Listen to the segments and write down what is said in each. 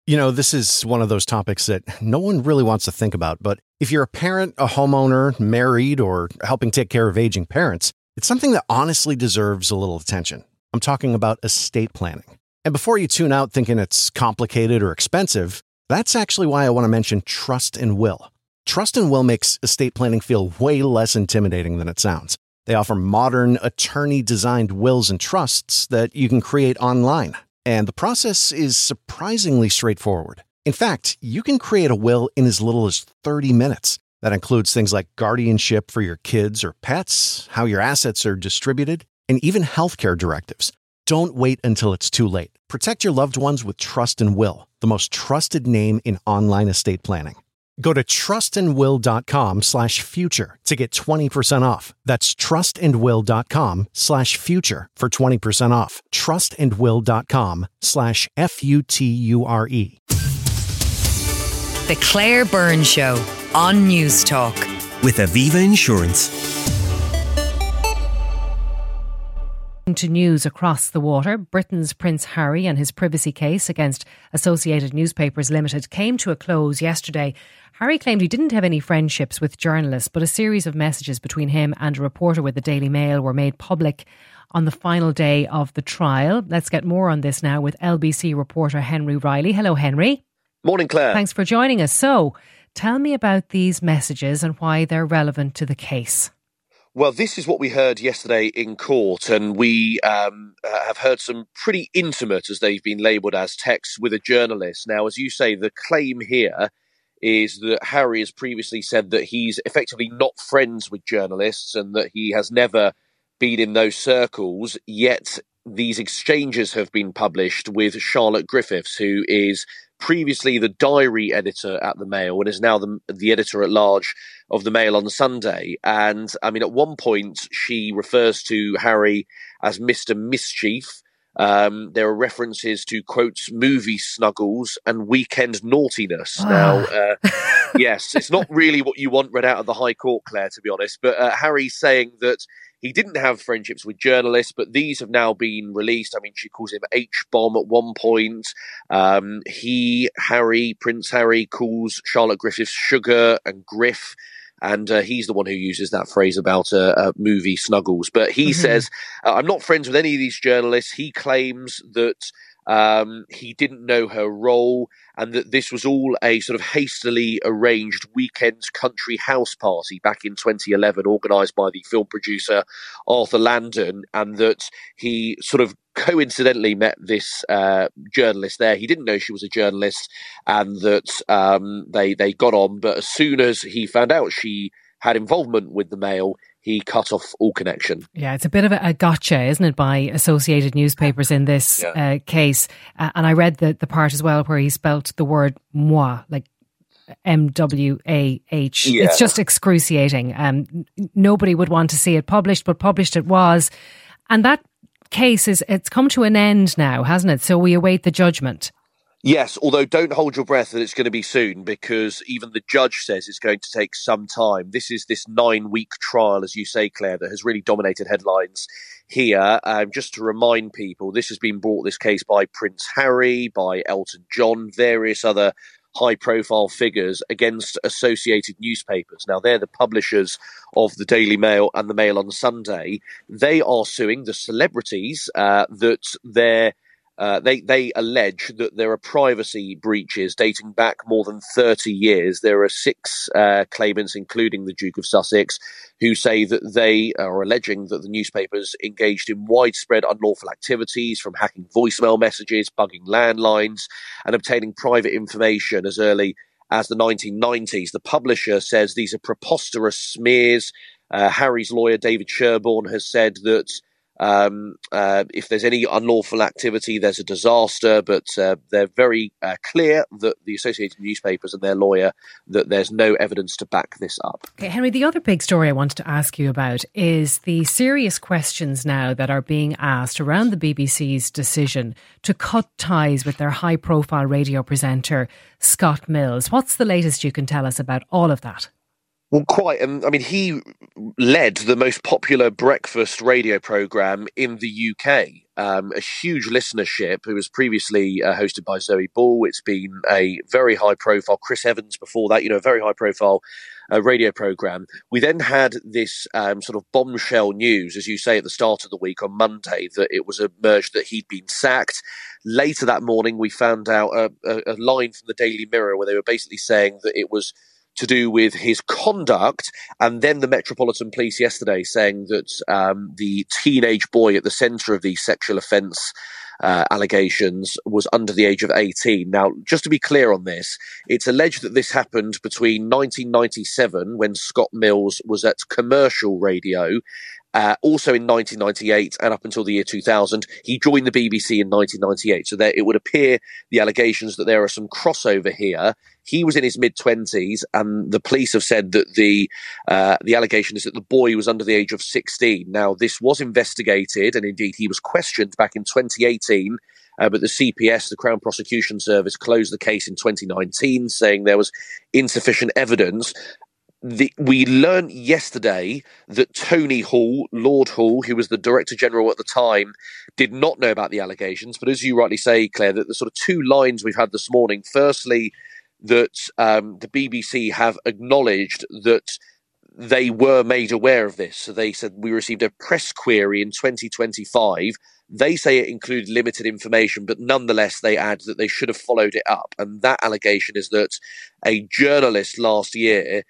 You know, this is one of those topics that no one really wants to think about, but if you're a parent, a homeowner, married, or helping take care of aging parents, it's something that honestly deserves a little attention. I'm talking about estate planning. And before you tune out thinking it's complicated or expensive, that's actually why I want to mention Trust and Will. Trust and Will makes estate planning feel way less intimidating than it sounds. They offer modern, attorney-designed wills and trusts that you can create online. And the process is surprisingly straightforward. In fact, you can create a will in as little as 30 minutes. That includes things like guardianship for your kids or pets, how your assets are distributed, and even healthcare directives. Don't wait until it's too late. Protect your loved ones with Trust and Will, the most trusted name in online estate planning. Go to trustandwill.com/future to get 20% off. That's trustandwill.com/future for 20% off. trustandwill.com/FUTURE. The Claire Byrne Show on News Talk. With Aviva Insurance. To news across the water, Britain's Prince Harry and his privacy case against Associated Newspapers Limited came to a close yesterday. Harry claimed he didn't have any friendships with journalists, but a series of messages between him and a reporter with the Daily Mail were made public on the final day of the trial. Let's get more on this now with LBC reporter Henry Riley. Hello, Henry. Morning, Claire. Thanks for joining us. So, tell me about these messages and why they're relevant to the case. Well, this is what we heard yesterday in court, and we have heard some pretty intimate, as they've been labelled as, texts with a journalist. Now, as you say, the claim here is that Harry has previously said that he's effectively not friends with journalists and that he has never been in those circles, yet these exchanges have been published with Charlotte Griffiths, who is previously the diary editor at the Mail and is now the editor-at-large of the Mail on Sunday. And, I mean, at one point, she refers to Harry as Mr. Mischief. There are references to, quotes, movie snuggles and weekend naughtiness. Now, yes, it's not really what you want read out of the High Court, Claire, to be honest. But Harry's saying that he didn't have friendships with journalists, but these have now been released. I mean, she calls him H-bomb at one point. Prince Harry, calls Charlotte Griffiths sugar and griff. And he's the one who uses that phrase about movie snuggles. But he says, I'm not friends with any of these journalists. He claims that he didn't know her role and that this was all a sort of hastily arranged weekend country house party back in 2011, organised by the film producer Arthur Landon, and that he sort of coincidentally met this journalist there. He didn't know she was a journalist, and that they got on. But as soon as he found out she had involvement with the Mail, he cut off all connection. Yeah, it's a bit of a gotcha, isn't it, by Associated Newspapers in this case. And I read the part as well where he spelt the word moi, like M-W-A-H. Yeah. It's just excruciating. Nobody would want to see it published, but published it was. And that case it's come to an end now, hasn't it? So we await the judgment. Yes, although don't hold your breath that it's going to be soon, because even the judge says it's going to take some time. This is this 9-week trial, as you say, Claire, that has really dominated headlines here. Just to remind people, this has been brought, this case, by Prince Harry, by Elton John, various other high-profile figures against Associated Newspapers. Now, they're the publishers of the Daily Mail and the Mail on Sunday. They are suing the celebrities they allege that there are privacy breaches dating back more than 30 years. There are 6 claimants, including the Duke of Sussex, who say that they are alleging that the newspapers engaged in widespread unlawful activities, from hacking voicemail messages, bugging landlines, and obtaining private information as early as the 1990s. The publisher says these are preposterous smears. Harry's lawyer, David Sherborne, has said that if there's any unlawful activity, there's a disaster, but they're very clear that the Associated Newspapers and their lawyer, that there's no evidence to back this up. Okay, Henry, the other big story I wanted to ask you about is the serious questions now that are being asked around the BBC's decision to cut ties with their high-profile radio presenter, Scott Mills. What's the latest you can tell us about all of that? Well, quite. I mean, he led the most popular breakfast radio programme in the UK. a huge listenership. It was previously hosted by Zoe Ball. It's been a very high profile, Chris Evans before that, a very high profile radio programme. We then had this sort of bombshell news, as you say, at the start of the week on Monday, that it was emerged that he'd been sacked. Later that morning, we found out a line from the Daily Mirror where they were basically saying that it was to do with his conduct, and then the Metropolitan Police yesterday saying that the teenage boy at the centre of these sexual offence allegations was under the age of 18. Now, just to be clear on this, it's alleged that this happened between 1997, when Scott Mills was at commercial radio, also in 1998 and up until the year 2000. He joined the BBC in 1998. So it would appear, the allegations, that there are some crossover here. He was in his mid-20s, and the police have said that the allegation is that the boy was under the age of 16. Now, this was investigated, and indeed he was questioned back in 2018, but the CPS, the Crown Prosecution Service, closed the case in 2019, saying there was insufficient evidence. We learned yesterday that Tony Hall, Lord Hall, who was the Director General at the time, did not know about the allegations. But as you rightly say, Claire, that the sort of two lines we've had this morning, firstly, that the BBC have acknowledged that they were made aware of this. So they said, we received a press query in 2025. They say it included limited information, but nonetheless, they add that they should have followed it up. And that allegation is that a journalist last year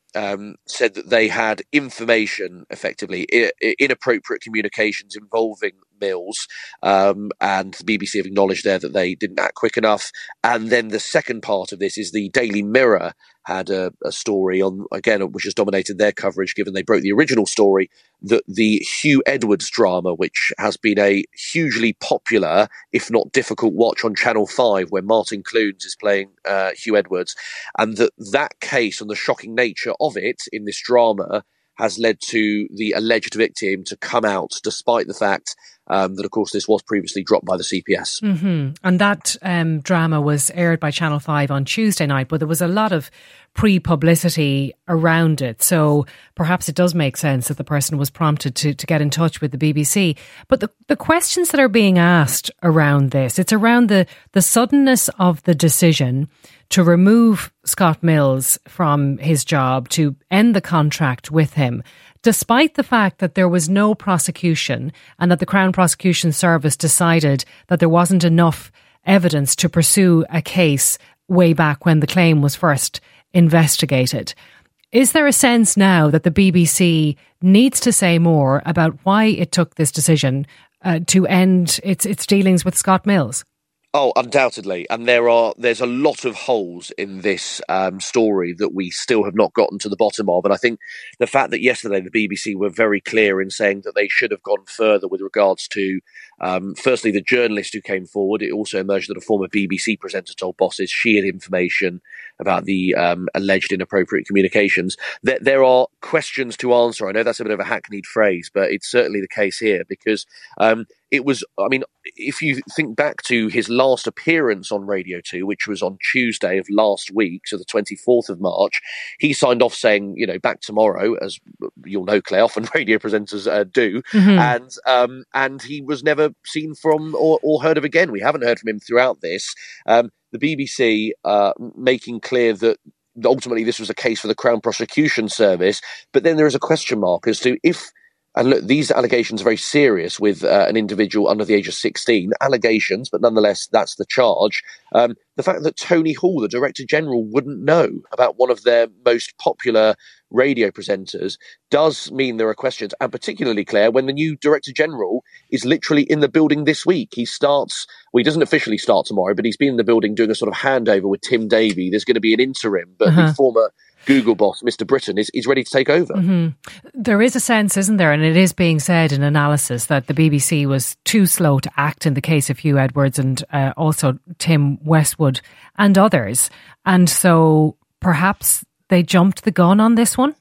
said that they had information, effectively inappropriate communications involving Mills, and the BBC have acknowledged there that they didn't act quick enough. And then the second part of this is the Daily Mirror had a story on, again, which has dominated their coverage, given they broke the original story, that the Hugh Edwards drama, which has been a hugely popular, if not difficult watch on Channel 5, where Martin Clunes is playing Hugh Edwards, and that case and the shocking nature of it in this drama has led to the alleged victim to come out, despite the fact that, of course, this was previously dropped by the CPS. Mm-hmm. And that drama was aired by Channel 5 on Tuesday night, but there was a lot of pre-publicity around it. So perhaps it does make sense that the person was prompted to get in touch with the BBC. But the questions that are being asked around this, it's around the suddenness of the decision to remove Scott Mills from his job, to end the contract with him, despite the fact that there was no prosecution and that the Crown Prosecution Service decided that there wasn't enough evidence to pursue a case way back when the claim was first investigated. Is there a sense now that the BBC needs to say more about why it took this decision to end its dealings with Scott Mills? Oh, undoubtedly. And there's a lot of holes in this story that we still have not gotten to the bottom of. And I think the fact that yesterday the BBC were very clear in saying that they should have gone further with regards to, firstly, the journalist who came forward. It also emerged that a former BBC presenter told bosses she had information about the alleged inappropriate communications. There are questions to answer. I know that's a bit of a hackneyed phrase, but it's certainly the case here, because it was, if you think back to his last appearance on Radio 2, which was on Tuesday of last week, so the 24th of March, he signed off saying, back tomorrow, as you'll know, Claire, often radio presenters do, mm-hmm. And he was never seen from or heard of again. We haven't heard from him throughout this. The BBC making clear that ultimately this was a case for the Crown Prosecution Service, but then there is a question mark as to if, and look, these allegations are very serious with an individual under the age of 16. Allegations, but nonetheless, that's the charge. The fact that Tony Hall, the Director General, wouldn't know about one of their most popular radio presenters does mean there are questions. And particularly, Claire, when the new Director General is literally in the building this week. He doesn't officially start tomorrow, but he's been in the building doing a sort of handover with Tim Davie. There's going to be an interim, but the former Google boss, Mr. Britton, is ready to take over. Mm-hmm. There is a sense, isn't there, and it is being said in analysis, that the BBC was too slow to act in the case of Hugh Edwards and also Tim Westwood and others. And so perhaps they jumped the gun on this one?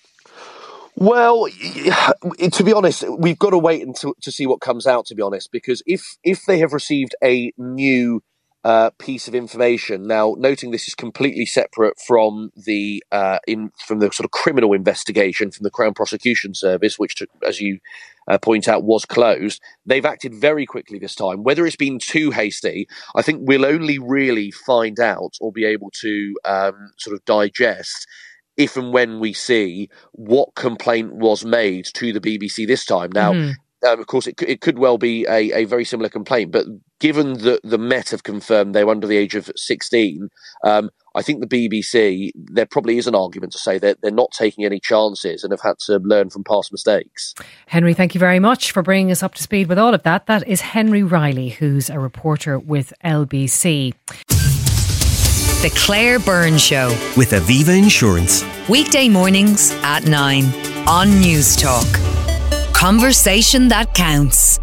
Well, to be honest, we've got to wait to see what comes out, to be honest, because if they have received a new piece of information. Now, noting this is completely separate from from the sort of criminal investigation from the Crown Prosecution Service, which, as you point out, was closed. They've acted very quickly this time. Whether it's been too hasty, I think we'll only really find out or be able to sort of digest if and when we see what complaint was made to the BBC this time. Now, of course, it could well be a very similar complaint, but given that the Met have confirmed they were under the age of 16, I think the BBC, there probably is an argument to say that they're not taking any chances and have had to learn from past mistakes. Henry, thank you very much for bringing us up to speed with all of that. That is Henry Riley, who's a reporter with LBC. The Claire Byrne Show with Aviva Insurance. Weekday mornings at 9 on News Talk. Conversation that counts.